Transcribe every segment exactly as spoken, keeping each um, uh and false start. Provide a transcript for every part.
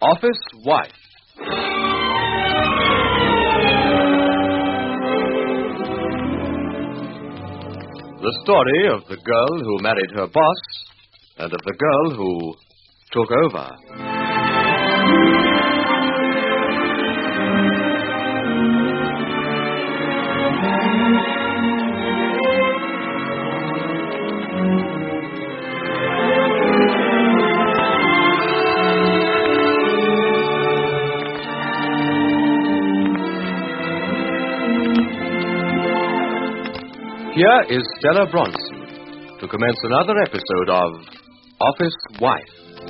Office Wife. The story of the girl who married her boss and of the girl who took over. Here is Stella Bronson to commence another episode of Office Wife.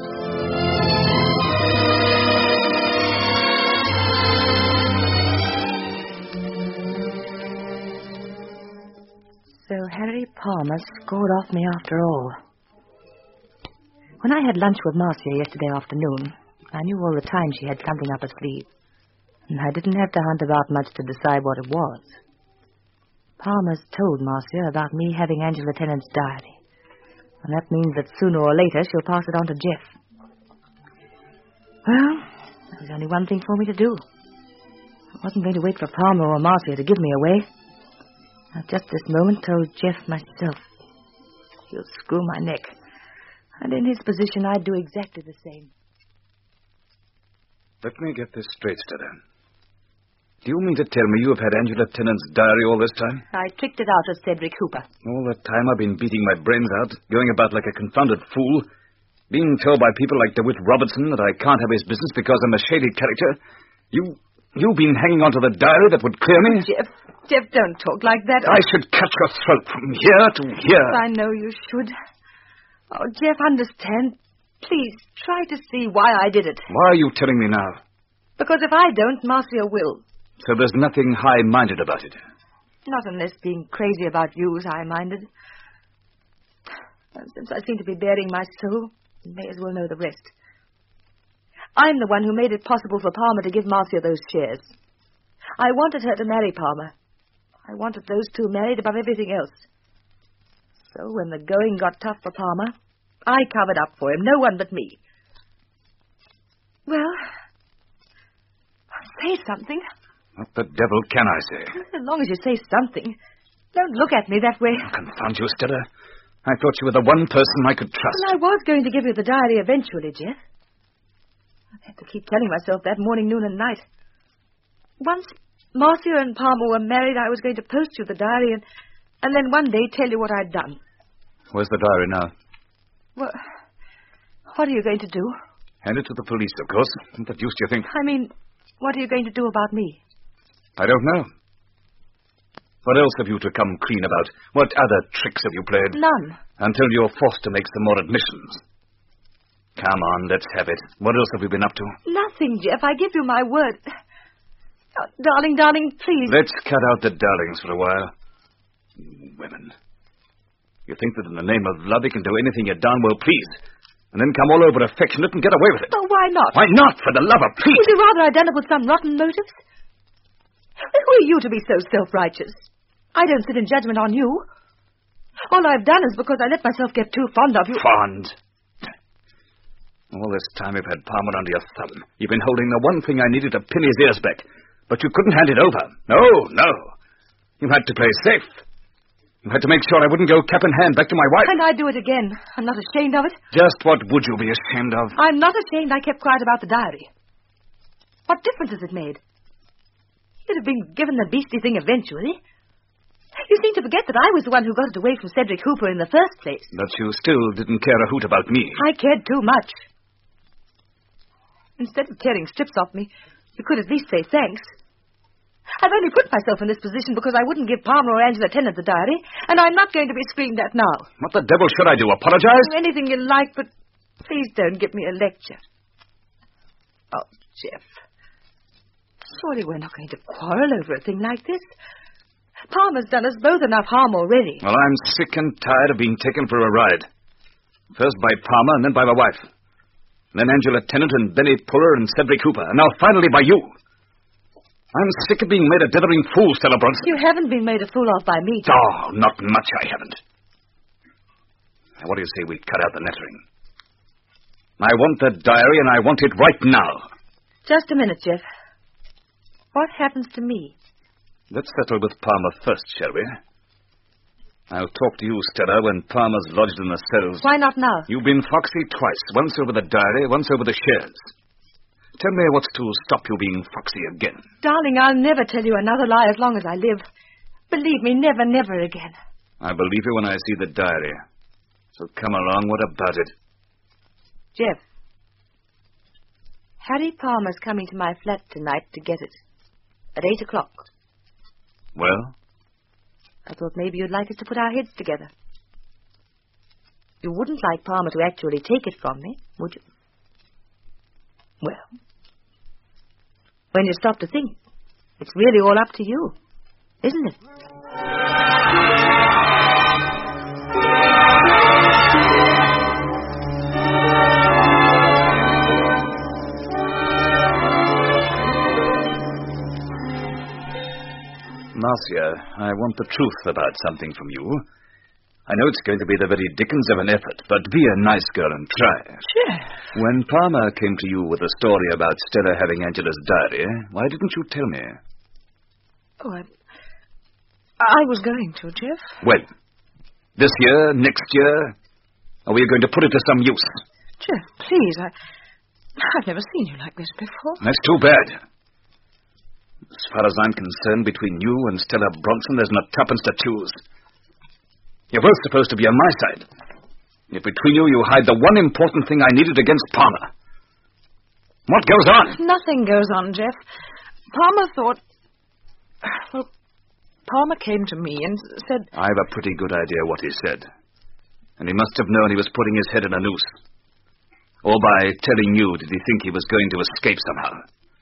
So Harry Palmer scored off me after all. When I had lunch with Marcia yesterday afternoon, I knew all the time she had something up her sleeve. And I didn't have to hunt about much to decide what it was. Palmer's told Marcia about me having Angela Tennant's diary. And that means that sooner or later she'll pass it on to Jeff. Well, there was only one thing for me to do. I wasn't going to wait for Palmer or Marcia to give me away. I've just this moment told Jeff myself. He'll screw my neck. And in his position, I'd do exactly the same. Let me get this straight, Stella. Do you mean to tell me you have had Angela Tennant's diary all this time? I tricked it out of Cedric Hooper. All that time I've been beating my brains out, going about like a confounded fool, being told by people like DeWitt Robertson that I can't have his business because I'm a shady character. You, you've been hanging on to the diary that would clear me? Jeff, Jeff, don't talk like that. I should cut your throat from here to here. I know you should. Oh, Jeff, understand. Please, try to see why I did it. Why are you telling me now? Because if I don't, Marcia will. So there's nothing high-minded about it? Not unless being crazy about you is high-minded. Since I seem to be bearing my soul, you may as well know the rest. I'm the one who made it possible for Palmer to give Marcia those shares. I wanted her to marry Palmer. I wanted those two married above everything else. So when the going got tough for Palmer, I covered up for him, no one but me. Well, say something. What the devil can I say? As long as you say something. Don't look at me that way. Oh, confound you, Stella. I thought you were the one person I could trust. Well, I was going to give you the diary eventually, Jeff. I've had to keep telling myself that morning, noon, and night. Once Marcia and Palmer were married, I was going to post you the diary and, and then one day tell you what I'd done. Where's the diary now? Well, what are you going to do? Hand it to the police, of course. What the deuce do you think? I mean, what are you going to do about me? I don't know. What else have you to come clean about? What other tricks have you played? None. Until you're forced to make some more admissions. Come on, let's have it. What else have you been up to? Nothing, Jeff. I give you my word. Oh, darling, darling, please. Let's cut out the darlings for a while. Women. You think that in the name of love you can do anything you darn well please, and then come all over affectionate and get away with it? Oh, why not? Why not, for the love of Pete? Would you rather I'd done it with some rotten motives? Who are you to be so self-righteous? I don't sit in judgment on you. All I've done is because I let myself get too fond of you. Fond? All this time you've had Palmer under your thumb. You've been holding the one thing I needed to pin his ears back. But you couldn't hand it over. No, no. You had to play safe. You had to make sure I wouldn't go cap in hand back to my wife. And I'd do it again. I'm not ashamed of it. Just what would you be ashamed of? I'm not ashamed I kept quiet about the diary. What difference has it made? You'd have been given the beastly thing eventually. You seem to forget that I was the one who got it away from Cedric Hooper in the first place. But you still didn't care a hoot about me. I cared too much. Instead of tearing strips off me, you could at least say thanks. I've only put myself in this position because I wouldn't give Palmer or Angela Tennant the diary, and I'm not going to be screamed at now. What the devil should I do, apologize? Do anything you like, but please don't give me a lecture. Oh, Jeff. Surely we're not going to quarrel over a thing like this. Palmer's done us both enough harm already. Well, I'm sick and tired of being taken for a ride. First by Palmer and then by my wife. And then Angela Tennant and Benny Puller and Cedric Hooper. And now finally by you. I'm sick of being made a dithering fool, Stella Bronson. You haven't been made a fool of by me, Jeff. Oh, not much I haven't. Now, what do you say we cut out the nattering? I want the diary, and I want it right now. Just a minute, Jeff. What happens to me? Let's settle with Palmer first, shall we? I'll talk to you, Stella, when Palmer's lodged in the cells. Why not now? You've been foxy twice, once over the diary, once over the shares. Tell me what's to stop you being foxy again. Darling, I'll never tell you another lie as long as I live. Believe me, never, never again. I believe you when I see the diary. So come along, what about it? Jeff, Harry Palmer's coming to my flat tonight to get it. At eight o'clock. Well? I thought maybe you'd like us to put our heads together. You wouldn't like Palmer to actually take it from me, would you? Well, when you stop to think, it's really all up to you, isn't it? Marcia, I want the truth about something from you. I know it's going to be the very dickens of an effort, but be a nice girl and try. Sure. When Palmer came to you with a story about Stella having Angela's diary, why didn't you tell me? Oh, I... I was going to, Jeff. When? This year? Next year? Are we going to put it to some use? Jeff, please, I... I've never seen you like this before. That's too bad. As far as I'm concerned, between you and Stella Bronson, there's not tuppence to choose. You're both supposed to be on my side. Yet between you, you hide the one important thing I needed against Palmer. What goes on? Nothing goes on, Jeff. Palmer thought... Well, Palmer came to me and said... I've a pretty good idea what he said. And he must have known he was putting his head in a noose. Or by telling you, did he think he was going to escape somehow?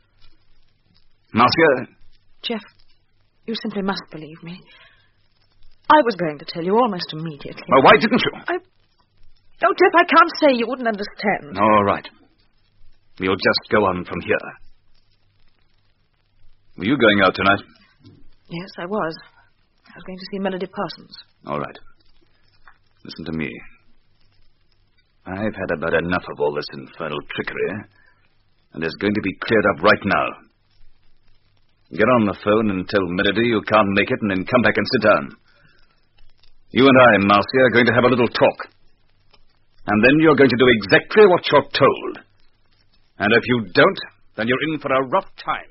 Marcia? Jeff, you simply must believe me. I was going to tell you almost immediately. Well, why didn't you? I... Oh, Jeff, I can't say. You wouldn't understand. All right. We'll just go on from here. Were you going out tonight? Yes, I was. I was going to see Melody Parsons. All right. Listen to me. I've had about enough of all this infernal trickery, and it's going to be cleared up right now. Get on the phone and tell Melody you can't make it, and then come back and sit down. You and I, Marcia, are going to have a little talk. And then you're going to do exactly what you're told. And if you don't, then you're in for a rough time.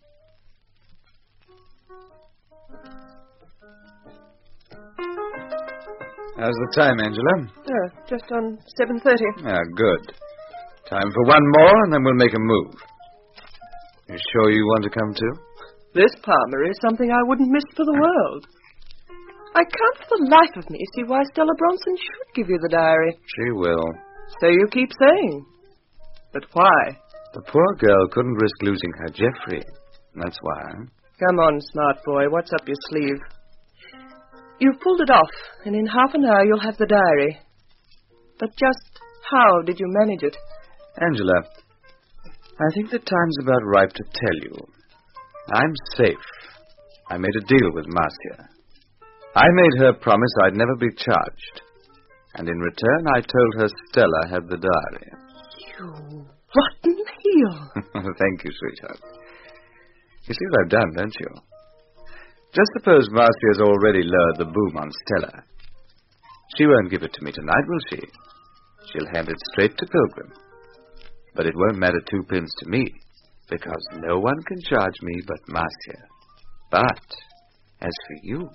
How's the time, Angela? Oh, just on seven thirty. Ah, good. Time for one more, and then we'll make a move. You sure you want to come too? This Palmer is something I wouldn't miss for the world. I can't for the life of me see why Stella Bronson should give you the diary. She will. So you keep saying. But why? The poor girl couldn't risk losing her Geoffrey. That's why. Come on, smart boy. What's up your sleeve? You've pulled it off, and in half an hour you'll have the diary. But just how did you manage it? Angela, I think the time's about ripe to tell you. I'm safe. I made a deal with Marcia. I made her promise I'd never be charged. And in return, I told her Stella had the diary. You rotten heel. Thank you, sweetheart. You see what I've done, don't you? Just suppose Marcia's already lowered the boom on Stella. She won't give it to me tonight, will she? She'll hand it straight to Pilgrim. But it won't matter two pins to me, because no one can charge me but Marcia. But, as for you...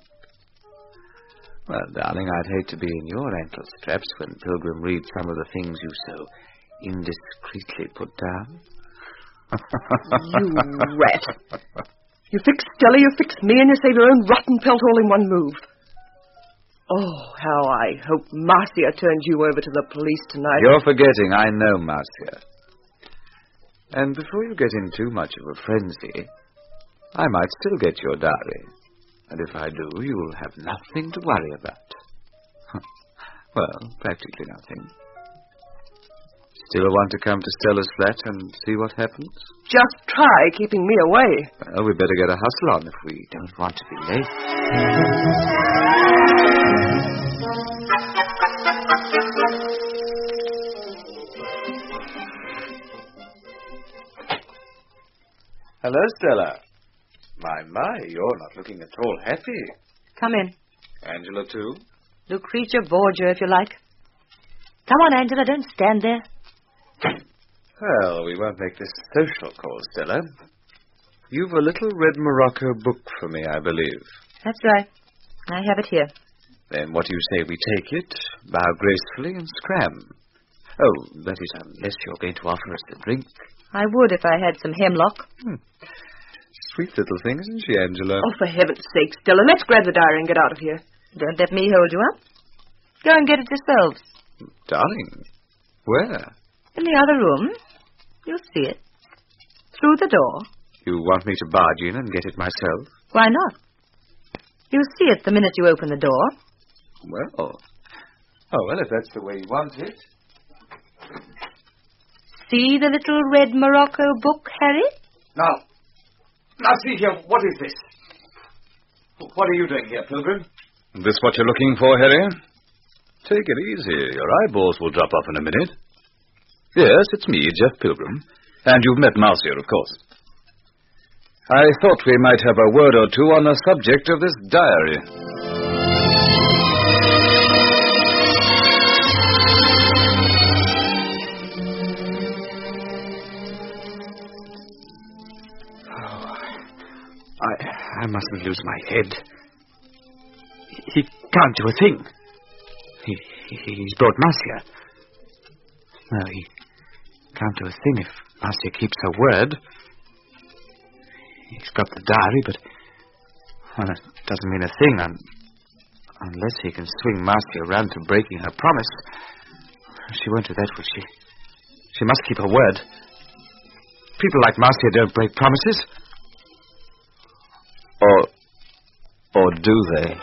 Well, darling, I'd hate to be in your ankle straps when Pilgrim reads some of the things you so indiscreetly put down. You rat. You fix Stella, you fix me, and you save your own rotten pelt all in one move. Oh, how I hope Marcia turns you over to the police tonight. You're forgetting I know Marcia. And before you get in too much of a frenzy, I might still get your diary. And if I do, you'll have nothing to worry about. Well, practically nothing. Still want to come to Stella's flat and see what happens? Just try keeping me away. Well, we better get a hustle on if we don't want to be late. Hello, Stella. My, my, you're not looking at all happy. Come in. Angela, too? Lucretia Borgia, if you like. Come on, Angela, don't stand there. Well, we won't make this a social call, Stella. You've a little red Morocco book for me, I believe. That's right. I have it here. Then what do you say we take it, bow gracefully, and scram? Oh, that is, unless you're going to offer us a drink. I would if I had some hemlock. Hmm. Sweet little thing, isn't she, Angela? Oh, for heaven's sake, Stella, let's grab the diary and get out of here. Don't let me hold you up. Go and get it yourselves. Darling, where? In the other room. You'll see it. Through the door. You want me to barge in and get it myself? Why not? You'll see it the minute you open the door. Well. Oh, well, if that's the way you want it. See the little red Morocco book, Harry? Now, now see here, what is this? What are you doing here, Pilgrim? This what you're looking for, Harry? Take it easy. Your eyeballs will drop off in a minute. Yes, it's me, Jeff Pilgrim. And you've met Marcia, of course. I thought we might have a word or two on the subject of this diary. Oh, I, I mustn't lose my head. He can't do a thing. He, he, he's brought Marcia. No, he can't do a thing if Marcia keeps her word. He's got the diary, but, well, it doesn't mean a thing un, unless he can swing Marcia around to breaking her promise. She won't do that, will she? She must keep her word. People like Marcia don't break promises. Or, or do they?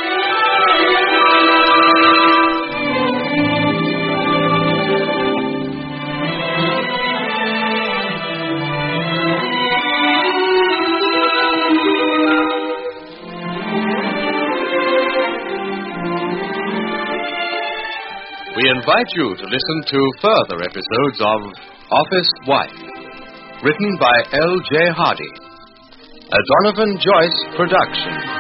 We invite you to listen to further episodes of Office Wife, written by L J Hardy, a Donovan Joyce production.